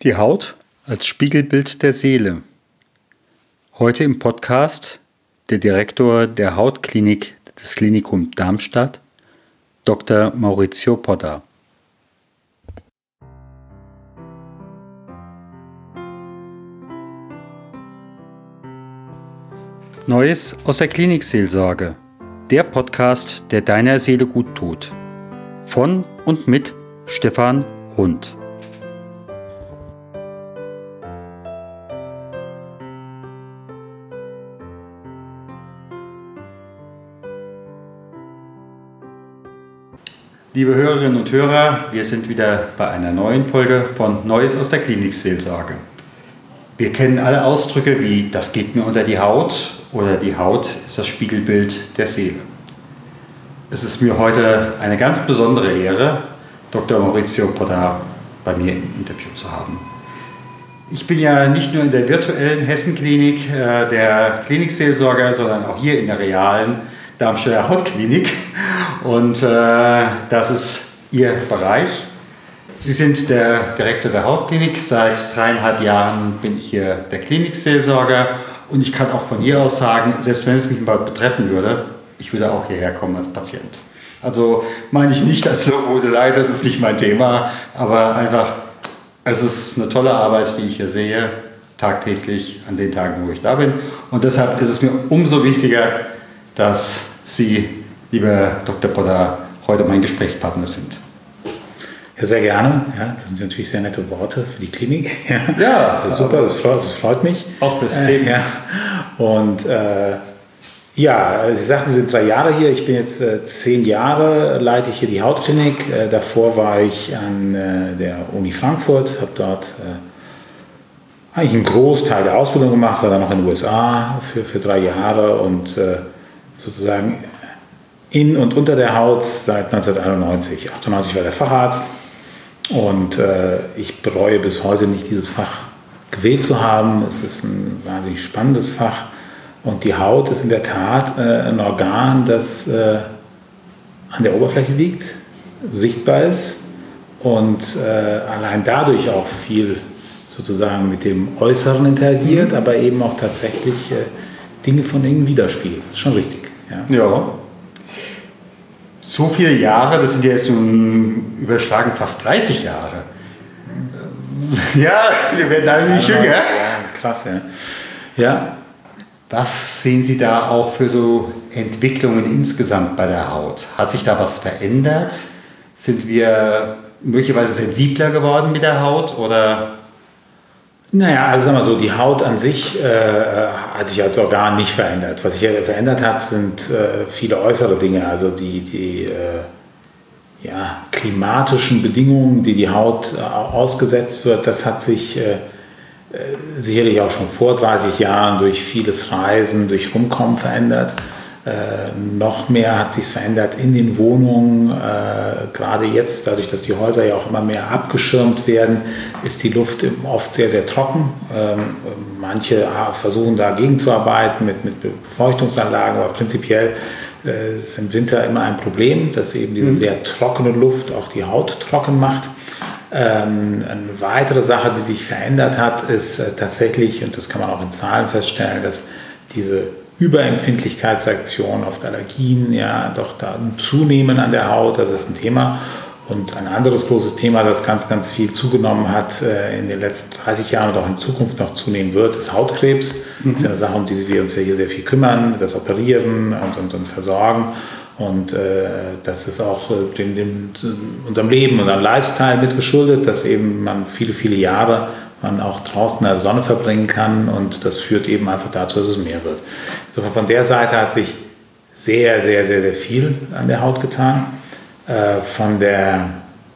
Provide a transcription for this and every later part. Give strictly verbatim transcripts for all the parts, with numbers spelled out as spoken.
Die Haut als Spiegelbild der Seele. Heute im Podcast der Direktor der Hautklinik des Klinikums Darmstadt, Doktor Maurizio Podda. Neues aus der Klinikseelsorge. Der Podcast, der deiner Seele gut tut. Von und mit Stefan Hund. Liebe Hörerinnen und Hörer, wir sind wieder bei einer neuen Folge von Neues aus der Klinikseelsorge. Wir kennen alle Ausdrücke wie „das geht mir unter die Haut“ oder „die Haut ist das Spiegelbild der Seele“. Es ist mir heute eine ganz besondere Ehre, Doktor Maurizio Podda bei mir im Interview zu haben. Ich bin ja nicht nur in der virtuellen Hessenklinik äh, der Klinikseelsorger, sondern auch hier in der realen Darmstädter Hautklinik. Und äh, das ist Ihr Bereich. Sie sind der Direktor der Hautklinik. Seit dreieinhalb Jahren bin ich hier der Klinikseelsorger. Und ich kann auch von hier aus sagen, selbst wenn es mich mal betreffen würde, ich würde auch hierher kommen als Patient. Also meine ich nicht als Lobhudelei, das ist nicht mein Thema. Aber einfach, es ist eine tolle Arbeit, die ich hier sehe, tagtäglich an den Tagen, wo ich da bin. Und deshalb ist es mir umso wichtiger, dass Sie, lieber Doktor Podda, heute mein Gesprächspartner sind. Ja, sehr gerne. Ja, das sind natürlich sehr nette Worte für die Klinik. Ja, ja das ist super, das freut, das freut mich. Auch fürs äh, Thema. Ja. Und äh, ja, Sie sagten, Sie sind drei Jahre hier. Ich bin jetzt äh, zehn Jahre, leite ich hier die Hautklinik. Äh, davor war ich an äh, der Uni Frankfurt, habe dort äh, eigentlich einen Großteil der Ausbildung gemacht, war dann noch in den U S A für, für drei Jahre und äh, sozusagen in und unter der Haut seit neunzehnhunderteinundneunzig. achtundneunzig war der Facharzt und äh, ich bereue bis heute nicht, dieses Fach gewählt zu haben. Es ist ein wahnsinnig spannendes Fach und die Haut ist in der Tat äh, ein Organ, das äh, an der Oberfläche liegt, sichtbar ist und äh, allein dadurch auch viel sozusagen mit dem Äußeren interagiert, mhm. aber eben auch tatsächlich äh, Dinge von innen widerspiegelt. Das ist schon richtig. Ja. ja. So viele Jahre, das sind ja jetzt nun überschlagen fast dreißig Jahre. Ja, wir werden alle nicht jünger. Ja, krass, ja. Ja. Was sehen Sie da auch für so Entwicklungen insgesamt bei der Haut? Hat sich da was verändert? Sind wir möglicherweise sensibler geworden mit der Haut oder? Naja, also sagen wir so, die Haut an sich äh, hat sich als Organ nicht verändert. Was sich verändert hat, sind äh, viele äußere Dinge, also die, die äh, ja, klimatischen Bedingungen, die die Haut äh, ausgesetzt wird. Das hat sich äh, sicherlich auch schon vor dreißig Jahren durch vieles Reisen, durch Rumkommen verändert. Äh, noch mehr hat sich verändert in den Wohnungen. Äh, gerade jetzt, dadurch, dass die Häuser ja auch immer mehr abgeschirmt werden, ist die Luft oft sehr, sehr trocken. Ähm, manche versuchen dagegen zu arbeiten mit, mit Befeuchtungsanlagen, aber prinzipiell äh, ist im Winter immer ein Problem, dass eben diese sehr trockene Luft auch die Haut trocken macht. Ähm, eine weitere Sache, die sich verändert hat, ist äh, tatsächlich, und das kann man auch in Zahlen feststellen, dass diese Überempfindlichkeitsreaktionen auf Allergien ja doch da zunehmen an der Haut, das ist ein Thema. Und ein anderes großes Thema, das ganz, ganz viel zugenommen hat äh, in den letzten dreißig Jahren und auch in Zukunft noch zunehmen wird, ist Hautkrebs. Mhm. Das ist eine Sache, um die wir uns ja hier sehr viel kümmern, das Operieren und, und, und Versorgen. Und äh, das ist auch äh, dem, dem, unserem Leben, unserem Lifestyle mitgeschuldet, dass eben man viele, viele Jahre man auch draußen in der Sonne verbringen kann und das führt eben einfach dazu, dass es mehr wird. Insofern von der Seite hat sich sehr, sehr, sehr, sehr viel an der Haut getan. Äh, von der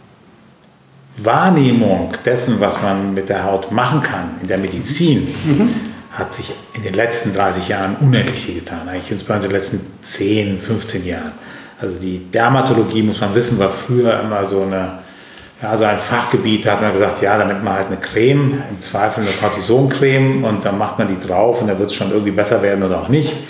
Wahrnehmung dessen, was man mit der Haut machen kann in der Medizin, mhm. hat sich in den letzten dreißig Jahren unendlich viel getan. Eigentlich insbesondere in den letzten zehn, fünfzehn Jahren. Also die Dermatologie, muss man wissen, war früher immer so eine Ja, so ein Fachgebiet, da hat man gesagt, ja, da nimmt man halt eine Creme, im Zweifel eine Cortisoncreme und dann macht man die drauf und dann wird es schon irgendwie besser werden oder auch nicht.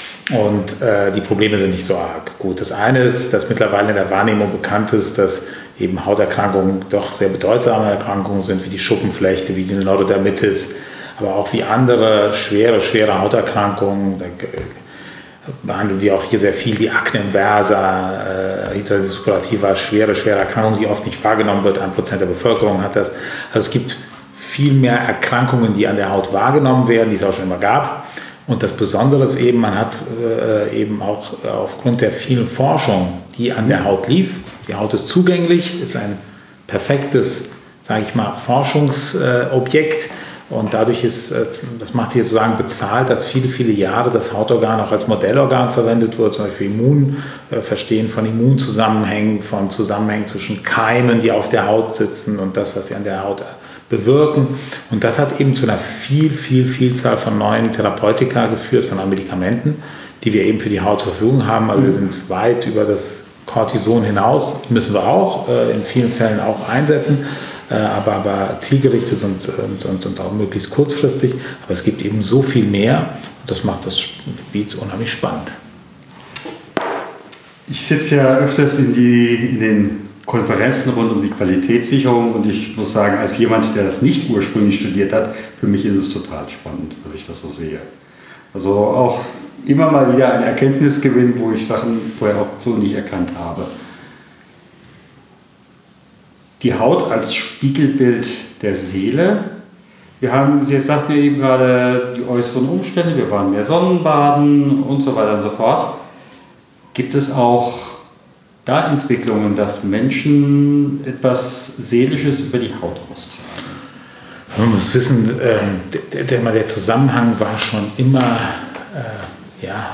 Und äh, die Probleme sind nicht so arg. Gut, das eine ist, dass mittlerweile in der Wahrnehmung bekannt ist, dass eben Hauterkrankungen doch sehr bedeutsame Erkrankungen sind, wie die Schuppenflechte, wie die Neurodermitis, aber auch wie andere schwere, schwere Hauterkrankungen. Da behandeln wir auch hier sehr viel die Akne inversa, äh, Hidradenitis suppurativa, schwere, schwere Erkrankungen, die oft nicht wahrgenommen wird. Ein Prozent der Bevölkerung hat das. Also es gibt viel mehr Erkrankungen, die an der Haut wahrgenommen werden, die es auch schon immer gab. Und das Besondere ist eben, man hat äh, eben auch aufgrund der vielen Forschung, die an der Haut lief, die Haut ist zugänglich, ist ein perfektes, sage ich mal, Forschungsobjekt. Äh, Und dadurch ist, das macht sich sozusagen bezahlt, dass viele, viele Jahre das Hautorgan auch als Modellorgan verwendet wird, zum Beispiel für Immun, äh, Verstehen von Immunzusammenhängen, von Zusammenhängen zwischen Keimen, die auf der Haut sitzen und das, was sie an der Haut bewirken. Und das hat eben zu einer viel, viel, Vielzahl von neuen Therapeutika geführt, von neuen Medikamenten, die wir eben für die Haut zur Verfügung haben. Also wir sind weit über das Cortison hinaus, müssen wir auch äh, in vielen Fällen auch einsetzen. Aber, aber zielgerichtet und, und, und auch möglichst kurzfristig. Aber es gibt eben so viel mehr und das macht das Gebiet unheimlich spannend. Ich sitze ja öfters in, die, in den Konferenzen rund um die Qualitätssicherung und ich muss sagen, als jemand, der das nicht ursprünglich studiert hat, für mich ist es total spannend, was ich das so sehe. Also auch immer mal wieder ein Erkenntnisgewinn, wo ich Sachen vorher auch so nicht erkannt habe. Die Haut als Spiegelbild der Seele. Wir haben, Sie sagten ja eben gerade die äußeren Umstände, wir waren mehr Sonnenbaden und so weiter und so fort. Gibt es auch da Entwicklungen, dass Menschen etwas Seelisches über die Haut austragen? Man muss wissen, der, der, der Zusammenhang war schon immer äh, ja,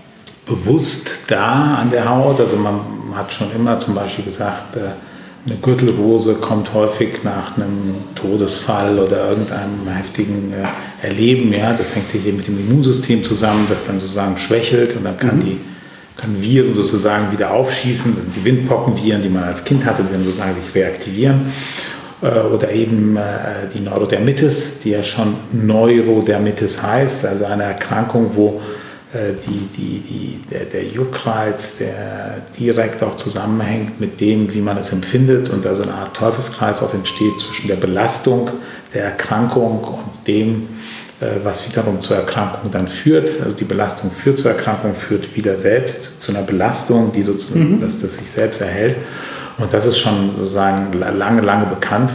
bewusst da an der Haut. Also man hat schon immer zum Beispiel gesagt, äh, eine Gürtelrose kommt häufig nach einem Todesfall oder irgendeinem heftigen äh, Erleben. Ja? Das hängt sich eben mit dem Immunsystem zusammen, das dann sozusagen schwächelt und dann kann mhm. die, können Viren sozusagen wieder aufschießen. Das sind die Windpockenviren, die man als Kind hatte, die dann sozusagen sich reaktivieren. Äh, oder eben äh, die Neurodermitis, die ja schon Neurodermitis heißt, also eine Erkrankung, wo Die, die, die, der, der Juckreiz, der direkt auch zusammenhängt mit dem, wie man es empfindet und also eine Art Teufelskreislauf entsteht zwischen der Belastung der Erkrankung und dem, was wiederum zur Erkrankung dann führt. Also die Belastung führt zur Erkrankung, führt wieder selbst zu einer Belastung, die sozusagen, mhm. dass das sich selbst erhält. Und das ist schon sozusagen lange, lange bekannt,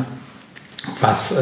was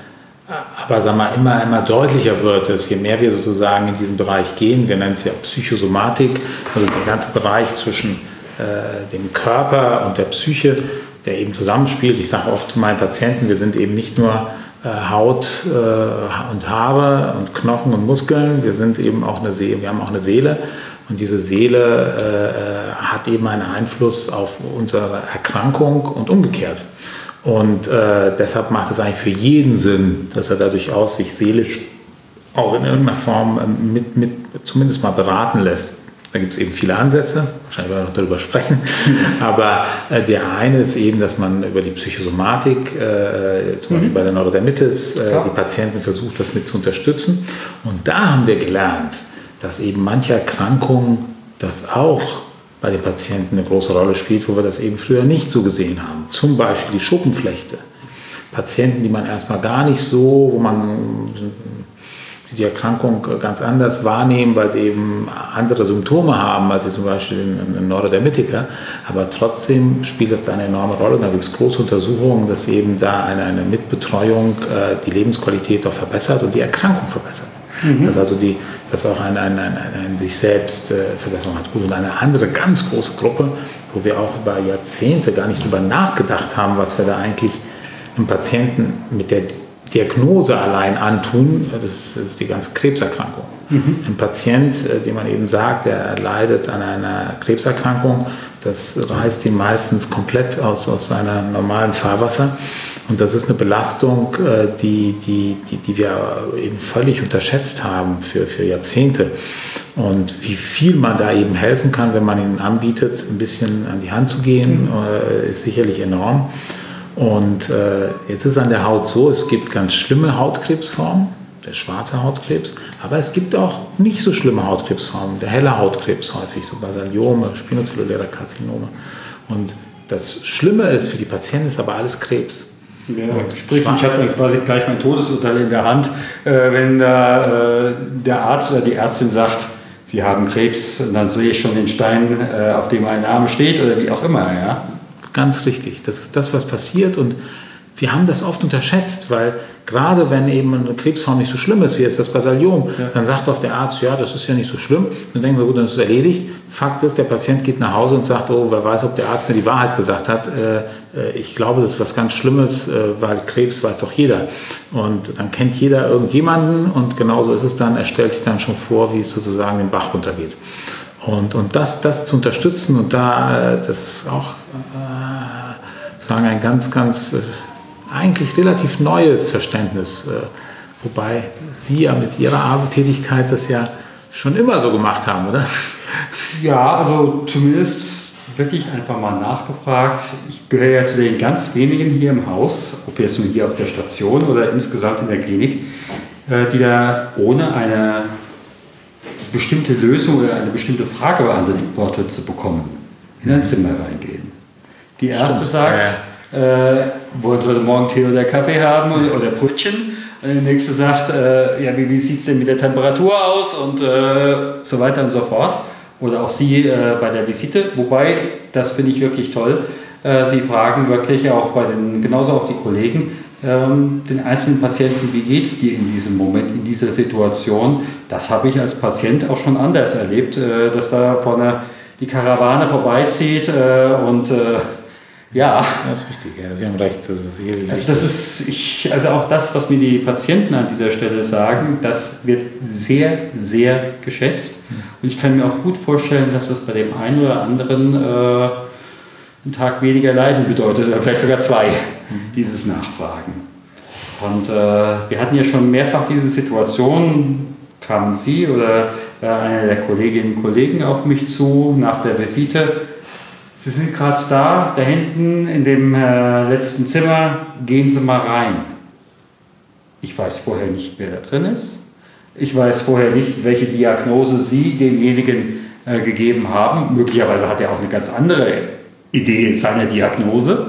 aber sagen wir, immer, immer deutlicher wird es, je mehr wir sozusagen in diesen Bereich gehen. Wir nennen es ja Psychosomatik, also der ganze Bereich zwischen äh, dem Körper und der Psyche, der eben zusammenspielt. Ich sage oft meinen Patienten, wir sind eben nicht nur äh, Haut äh, und Haare und Knochen und Muskeln, wir sind eben auch eine Seele, wir haben auch eine Seele. Und diese Seele äh, hat eben einen Einfluss auf unsere Erkrankung und umgekehrt. Und äh, deshalb macht es eigentlich für jeden Sinn, dass er da durchaus sich seelisch auch in irgendeiner Form mit, mit zumindest mal beraten lässt. Da gibt es eben viele Ansätze, wahrscheinlich werden wir noch darüber sprechen. Aber äh, der eine ist eben, dass man über die Psychosomatik, äh, zum Beispiel mhm. bei der Neurodermitis, äh, die Patienten versucht, das mit zu unterstützen. Und da haben wir gelernt, dass eben manche Erkrankungen das auch bei den Patienten eine große Rolle spielt, wo wir das eben früher nicht so gesehen haben. Zum Beispiel die Schuppenflechte. Patienten, die man erstmal gar nicht so, wo man die Erkrankung ganz anders wahrnehmen, weil sie eben andere Symptome haben, als zum Beispiel ein Neurodermitiker. Aber trotzdem spielt das da eine enorme Rolle. Und da gibt es große Untersuchungen, dass eben da eine, eine Mitbetreuung äh, die Lebensqualität auch verbessert und die Erkrankung verbessert. Mhm. Dass also die, dass auch eine, eine, eine, eine sich selbst äh, Verbesserung hat. Gut, und eine andere ganz große Gruppe, wo wir auch über Jahrzehnte gar nicht drüber nachgedacht haben, was wir da eigentlich einem Patienten mit der Diagnose allein antun, das ist die ganze Krebserkrankung. Mhm. Ein Patient, dem man eben sagt, der leidet an einer Krebserkrankung, das reißt ihn meistens komplett aus, aus seinem normalen Fahrwasser. Und das ist eine Belastung, die, die, die, die wir eben völlig unterschätzt haben für, für Jahrzehnte. Und wie viel man da eben helfen kann, wenn man ihnen anbietet, ein bisschen an die Hand zu gehen, mhm. ist sicherlich enorm. Und äh, jetzt ist an der Haut so, es gibt ganz schlimme Hautkrebsformen, der schwarze Hautkrebs, aber es gibt auch nicht so schlimme Hautkrebsformen, der helle Hautkrebs häufig, so Basaliome, spinozelluläre Karzinome. Und Das Schlimme ist, für die Patienten ist aber alles Krebs. Ja, sprich, ich habe dann quasi gleich mein Todesurteil in der Hand, äh, wenn da äh, der Arzt oder die Ärztin sagt, Sie haben Krebs, und dann sehe ich schon den Stein, äh, auf dem mein Name steht oder wie auch immer. Ja? Ganz richtig, das ist das, was passiert, und wir haben das oft unterschätzt, weil gerade wenn eben eine Krebsform nicht so schlimm ist, wie jetzt das Basaliom, ja. dann sagt oft der Arzt, ja, das ist ja nicht so schlimm. Dann denken wir, gut, dann ist es erledigt. Fakt ist, der Patient geht nach Hause und sagt, oh, wer weiß, ob der Arzt mir die Wahrheit gesagt hat. Äh, ich glaube, das ist was ganz Schlimmes, äh, weil Krebs weiß doch jeder. Und dann kennt jeder irgendjemanden, und genauso ist es dann, er stellt sich dann schon vor, wie es sozusagen den Bach runtergeht. Und, und das, das zu unterstützen, und da, das ist auch, äh, sagen, ein ganz, ganz... Äh, eigentlich relativ neues Verständnis, wobei Sie ja mit Ihrer Tätigkeit das ja schon immer so gemacht haben, oder? Ja, also zumindest wirklich einfach mal nachgefragt. Ich gehöre ja zu den ganz wenigen hier im Haus, ob jetzt nur hier auf der Station oder insgesamt in der Klinik, die da ohne eine bestimmte Lösung oder eine bestimmte Frage beantwortet zu bekommen, in ein Zimmer reingehen. Die erste Stimmt. sagt... Ja. Äh, wollen Sie heute Morgen Tee oder Kaffee haben oder, oder Brötchen? Und der nächste sagt, äh, ja, wie, wie sieht es denn mit der Temperatur aus und äh, so weiter und so fort. Oder auch Sie äh, bei der Visite, wobei, das finde ich wirklich toll, äh, Sie fragen wirklich auch bei den, genauso auch die Kollegen, ähm, den einzelnen Patienten, wie geht es dir in diesem Moment, in dieser Situation? Das habe ich als Patient auch schon anders erlebt, äh, dass da vorne die Karawane vorbeizieht äh, und äh, ja, das ist wichtig, ja, Sie haben recht. Das ist hier also, das ist, ich, also auch das, was mir die Patienten an dieser Stelle sagen, das wird sehr, sehr geschätzt. Und ich kann mir auch gut vorstellen, dass das bei dem einen oder anderen äh, einen Tag weniger Leiden bedeutet, oder vielleicht sogar zwei, dieses Nachfragen. Und äh, wir hatten ja schon mehrfach diese Situation, kamen Sie oder äh, einer der Kolleginnen und Kollegen auf mich zu nach der Visite. Sie sind gerade da, da hinten in dem äh, letzten Zimmer, gehen Sie mal rein. Ich weiß vorher nicht, wer da drin ist. Ich weiß vorher nicht, welche Diagnose Sie demjenigen äh, gegeben haben. Möglicherweise hat er auch eine ganz andere Idee seiner Diagnose.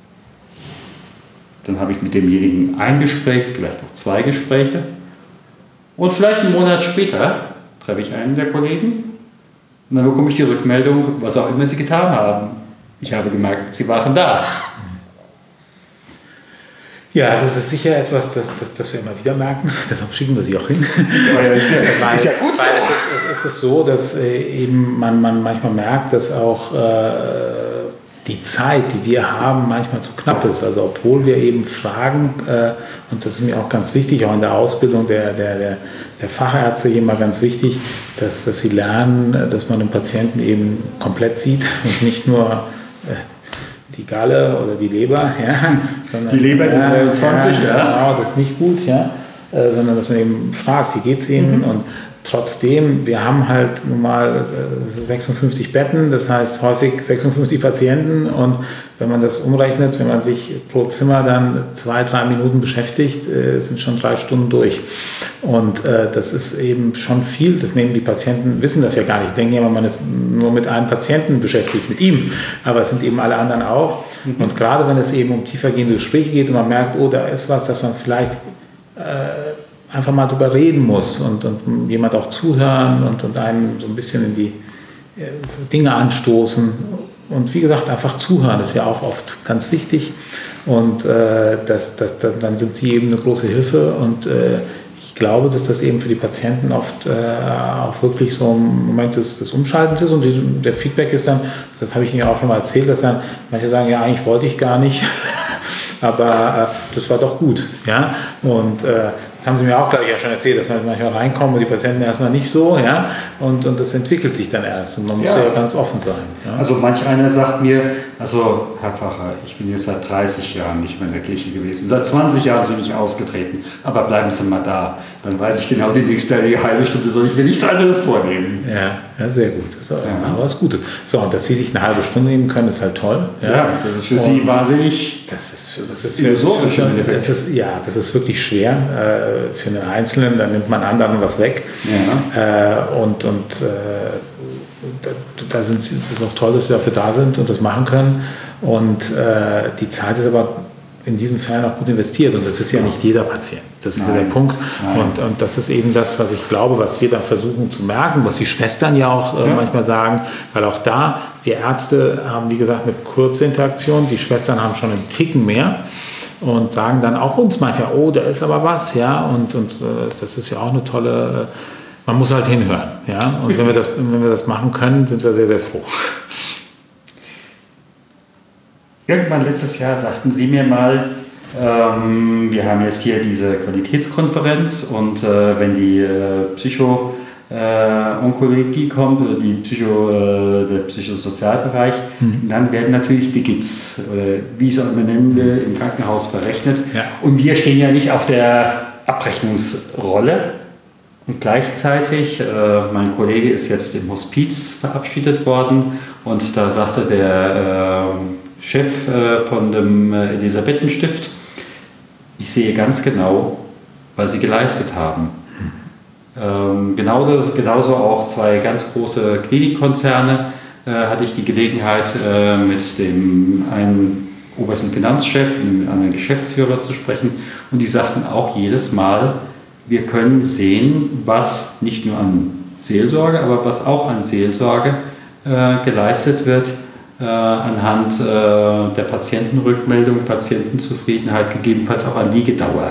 Dann habe ich mit demjenigen ein Gespräch, vielleicht noch zwei Gespräche. Und vielleicht einen Monat später treffe ich einen der Kollegen. Und dann bekomme ich die Rückmeldung, was auch immer Sie getan haben. Ich habe gemerkt, Sie waren da. Ja, das ist sicher etwas, das, das, das wir immer wieder merken. Deshalb schicken wir Sie auch hin. Ja, ist, ja, weil, ist ja gut so. Weil es ist, es ist so, dass äh, eben man, man manchmal merkt, dass auch äh, die Zeit, die wir haben, manchmal zu knapp ist. Also obwohl wir eben fragen, äh, und das ist mir auch ganz wichtig, auch in der Ausbildung der, der, der, der Fachärzte hier immer ganz wichtig, dass, dass sie lernen, dass man den Patienten eben komplett sieht und nicht nur äh, die Galle oder die Leber, ja, sondern die Leber in ja, dreiundzwanzig, ja, ja. Genau, das ist nicht gut, ja, äh, sondern dass man eben fragt, wie geht es Ihnen? Mhm. Und trotzdem, wir haben halt nun mal sechsundfünfzig Betten, das heißt häufig sechsundfünfzig Patienten, und wenn man das umrechnet, wenn man sich pro Zimmer dann zwei, drei Minuten beschäftigt, äh, sind schon drei Stunden durch. Und äh, das ist eben schon viel, das nehmen die Patienten, wissen das ja gar nicht, denken immer, man ist nur mit einem Patienten beschäftigt, mit ihm, aber es sind eben alle anderen auch. Mhm. Und gerade wenn es eben um tiefergehende Gespräche geht und man merkt, oh, da ist was, dass man vielleicht äh, einfach mal drüber reden muss und, und jemand auch zuhören und, und einem so ein bisschen in die äh, Dinge anstoßen. Und wie gesagt, einfach zuhören ist ja auch oft ganz wichtig. Und äh, das, das, das, dann sind Sie eben eine große Hilfe. Und äh, ich glaube, dass das eben für die Patienten oft äh, auch wirklich so ein Moment des, des Umschaltens ist. Und die, der Feedback ist dann, das habe ich Ihnen auch schon mal erzählt, dass dann manche sagen, ja, eigentlich wollte ich gar nicht. Aber äh, das war doch gut. Ja? Und äh, das haben Sie mir auch, glaube ich, ja schon erzählt, dass man manchmal reinkommt und die Patienten erstmal nicht so. Ja? Und, und das entwickelt sich dann erst. Und man muss ja, ja ganz offen sein. Ja? Also manch einer sagt mir, also Herr Pfacher, ich bin jetzt seit dreißig Jahren nicht mehr in der Kirche gewesen. Seit zwanzig Jahren bin ich ausgetreten. Aber bleiben Sie mal da. Dann weiß ich genau, die nächste die halbe Stunde soll ich mir nichts anderes vornehmen. Ja, ja, sehr gut. Das ist ja. aber was Gutes. So, und dass Sie sich eine halbe Stunde nehmen können, ist halt toll. Ja, ja das ist für und Sie wahnsinnig. Das ist, das ist, ist philosophisch. Das ist, ja, das ist wirklich schwer äh, für einen Einzelnen. Da nimmt man anderen was weg. Ja. Äh, und und äh, da, da sind Sie, das ist auch toll, dass Sie dafür da sind und das machen können. Und äh, die Zeit ist aber in diesen Fällen auch gut investiert. Und das ist ja nicht jeder Patient. Das ist Nein. ja der Punkt. Und, und das ist eben das, was ich glaube, was wir dann versuchen zu merken, was die Schwestern ja auch äh, ja. manchmal sagen, weil auch da, wir Ärzte haben, wie gesagt, eine kurze Interaktion, die Schwestern haben schon einen Ticken mehr und sagen dann auch uns manchmal, oh, da ist aber was, ja, und, und äh, das ist ja auch eine tolle, äh, man muss halt hinhören, ja, und wenn wir, das, wenn wir das machen können, sind wir sehr, sehr froh. Irgendwann letztes Jahr sagten Sie mir mal, ähm, wir haben jetzt hier diese Qualitätskonferenz und äh, wenn die äh, Psycho Äh, Onkologie kommt oder die Psycho, äh, der Psychosozialbereich, mhm. dann werden natürlich die G I Ts, oder wie es auch immer nennen will, im Krankenhaus verrechnet. Ja. Und wir stehen ja nicht auf der Abrechnungsrolle. Und gleichzeitig, äh, mein Kollege ist jetzt im Hospiz verabschiedet worden und da sagte der äh, Chef äh, von dem äh, Elisabethenstift, ich sehe ganz genau, was Sie geleistet haben. Ähm, genauso, genauso auch zwei ganz große Klinikkonzerne äh, hatte ich die Gelegenheit, äh, mit dem einen obersten Finanzchef und mit einem Geschäftsführer zu sprechen. Und die sagten auch jedes Mal, wir können sehen, was nicht nur an Seelsorge, aber was auch an Seelsorge äh, geleistet wird, äh, anhand äh, der Patientenrückmeldung, Patientenzufriedenheit, gegebenenfalls auch an Liegedauer.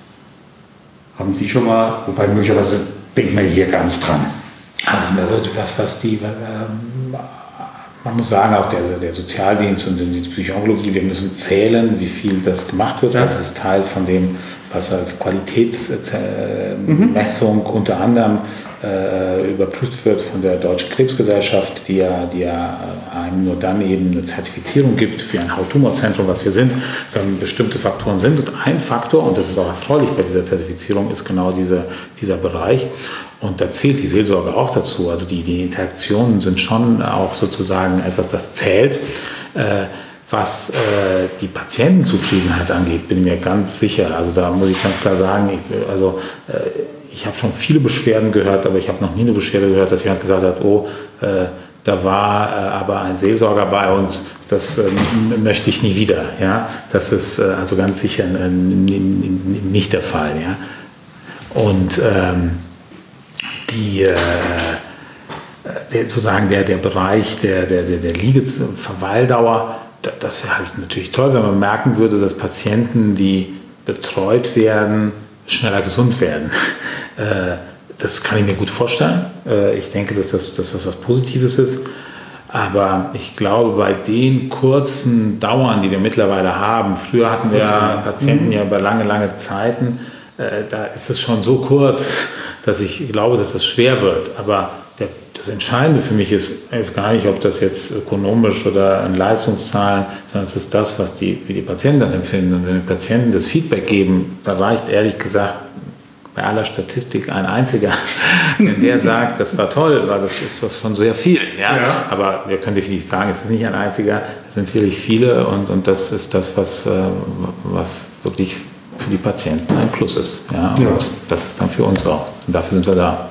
Haben Sie schon mal, wobei möglicherweise denkt man hier gar nicht dran. Also was, was die, äh, man muss sagen, auch der, der Sozialdienst und die Psychologie, wir müssen zählen, wie viel das gemacht wird, ja. weil das ist Teil von dem, was als Qualitätsmessung mhm. unter anderem äh, überprüft wird von der Deutschen Krebsgesellschaft, die ja, die ja einem nur dann eben eine Zertifizierung gibt für ein Hauttumorzentrum, was wir sind, wenn bestimmte Faktoren sind. Und ein Faktor, und das ist auch erfreulich bei dieser Zertifizierung, ist genau diese, dieser Bereich. Und da zählt die Seelsorge auch dazu. Also die, die Interaktionen sind schon auch sozusagen etwas, das zählt. Äh, Was äh, die Patientenzufriedenheit angeht, bin ich mir ganz sicher. Also da muss ich ganz klar sagen, ich, also, äh, ich habe schon viele Beschwerden gehört, aber ich habe noch nie eine Beschwerde gehört, dass jemand gesagt hat, oh, äh, da war äh, aber ein Seelsorger bei uns, das äh, möchte ich nie wieder. Ja? Das ist äh, also ganz sicher äh, nicht der Fall. Ja? Und ähm, die... Äh, der, sozusagen der, der Bereich der, der, der, der Liegeverweildauer, das wäre halt natürlich toll, wenn man merken würde, dass Patienten, die betreut werden, schneller gesund werden. Das kann ich mir gut vorstellen. Ich denke, dass das, das was, was Positives ist. Aber ich glaube, bei den kurzen Dauern, die wir mittlerweile haben, früher hatten wir ja Patienten ja über lange, lange Zeiten, da ist es schon so kurz, dass ich glaube, dass das schwer wird. Aber der, das Entscheidende für mich ist, ist gar nicht, ob das jetzt ökonomisch oder in Leistungszahlen, sondern es ist das, was die, wie die Patienten das empfinden. Und wenn die Patienten das Feedback geben, da reicht ehrlich gesagt bei aller Statistik ein einziger, wenn der sagt, das war toll, weil das ist das schon sehr viel. Ja? Ja. Aber wir können definitiv sagen, es ist nicht ein einziger, es sind sicherlich viele und, und das ist das, was, was wirklich für die Patienten ein Plus ist. Ja? Und ja. das ist dann für uns auch. Und dafür sind wir da.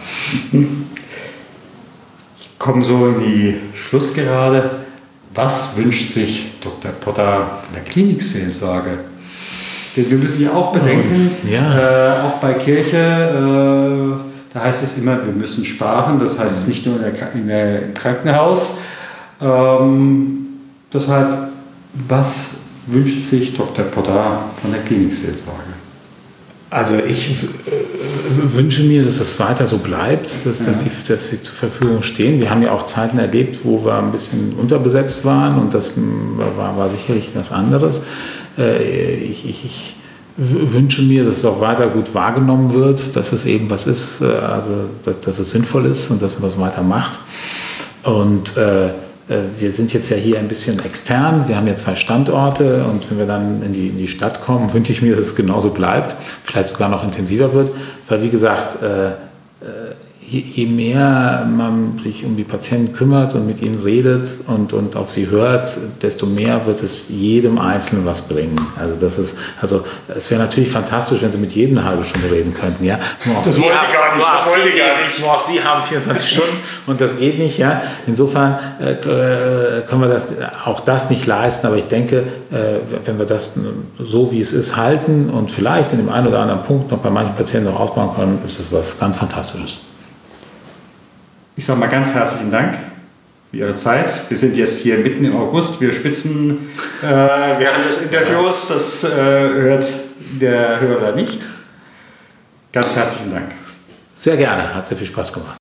Ich komme so in die Schlussgerade. Was wünscht sich Doktor Potter von der Klinikseelsorge? Denn wir müssen ja auch bedenken, ja. äh, auch bei Kirche, äh, da heißt es immer, wir müssen sparen. Das heißt es nicht nur in der, in der, im Krankenhaus. Ähm, deshalb, was wünscht sich Doktor Potter von der Klinikseelsorge? Also ich äh, wünsche mir, dass es weiter so bleibt, dass, ja. dass, sie, dass sie zur Verfügung stehen. Wir haben ja auch Zeiten erlebt, wo wir ein bisschen unterbesetzt waren und das war, war sicherlich was anderes. Äh, ich, ich, ich wünsche mir, dass es auch weiter gut wahrgenommen wird, dass es eben was ist, also dass, dass es sinnvoll ist und dass man das weiter macht. Und äh, wir sind jetzt ja hier ein bisschen extern, wir haben ja zwei Standorte und wenn wir dann in die, in die Stadt kommen, wünsche ich mir, dass es genauso bleibt, vielleicht sogar noch intensiver wird, weil wie gesagt, je, je mehr man sich um die Patienten kümmert und mit ihnen redet und, und auf sie hört, desto mehr wird es jedem Einzelnen was bringen. Also das ist, also es wäre natürlich fantastisch, wenn Sie mit jedem eine halbe Stunde reden könnten. Ja? Nur das wollte ich gar nicht. Das wollte ich gar nicht. Nur auch Sie haben vierundzwanzig Stunden und das geht nicht. Ja? Insofern äh, können wir das, auch das nicht leisten. Aber ich denke, äh, wenn wir das so, wie es ist, halten und vielleicht in dem einen oder anderen Punkt noch bei manchen Patienten noch ausbauen können, ist das was ganz Fantastisches. Ich sage mal ganz herzlichen Dank für Ihre Zeit. Wir sind jetzt hier mitten im August. Wir spitzen äh, während des Interviews. Das äh, hört der Hörer nicht. Ganz herzlichen Dank. Sehr gerne. Hat sehr viel Spaß gemacht.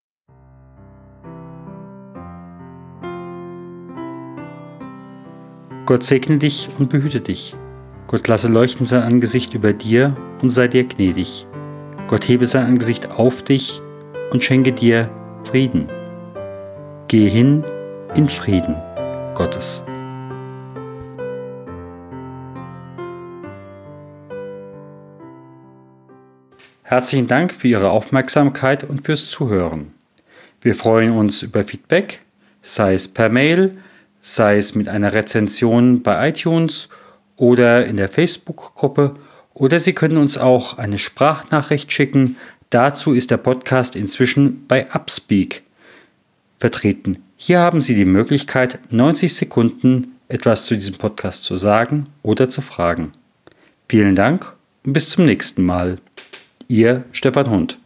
Gott segne dich und behüte dich. Gott lasse leuchten sein Angesicht über dir und sei dir gnädig. Gott hebe sein Angesicht auf dich und schenke dir Frieden. Gehe hin in Frieden Gottes. Herzlichen Dank für Ihre Aufmerksamkeit und fürs Zuhören. Wir freuen uns über Feedback, sei es per Mail, sei es mit einer Rezension bei iTunes oder in der Facebook-Gruppe, oder Sie können uns auch eine Sprachnachricht schicken. Dazu ist der Podcast inzwischen bei Upspeak vertreten. Hier haben Sie die Möglichkeit, neunzig Sekunden etwas zu diesem Podcast zu sagen oder zu fragen. Vielen Dank und bis zum nächsten Mal. Ihr Stefan Hund.